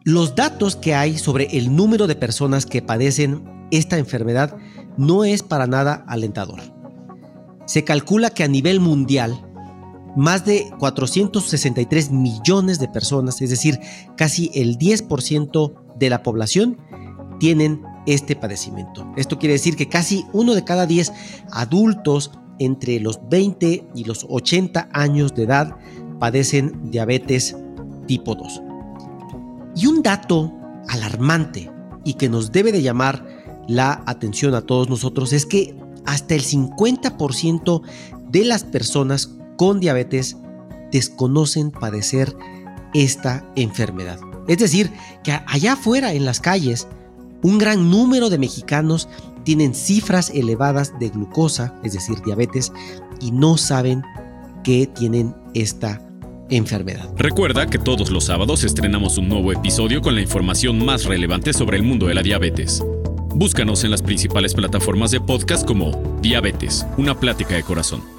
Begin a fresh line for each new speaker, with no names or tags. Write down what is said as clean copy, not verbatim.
Los datos que hay sobre el número de personas que padecen esta enfermedad no es para nada alentador. Se calcula que a nivel mundial, más de 463 millones de personas, es decir, casi el 10% de la población, tienen este padecimiento. Esto quiere decir que casi 1 de cada 10 adultos entre los 20 y los 80 años de edad padecen diabetes tipo 2. Y un dato alarmante y que nos debe de llamar la atención a todos nosotros es que hasta el 50% de las personas con diabetes desconocen padecer esta enfermedad. Es decir, que allá afuera en las calles, un gran número de mexicanos tienen cifras elevadas de glucosa, es decir, diabetes, y no saben que tienen esta enfermedad.
Recuerda que todos los sábados estrenamos un nuevo episodio con la información más relevante sobre el mundo de la diabetes. Búscanos en las principales plataformas de podcast como Diabetes, una plática de corazón.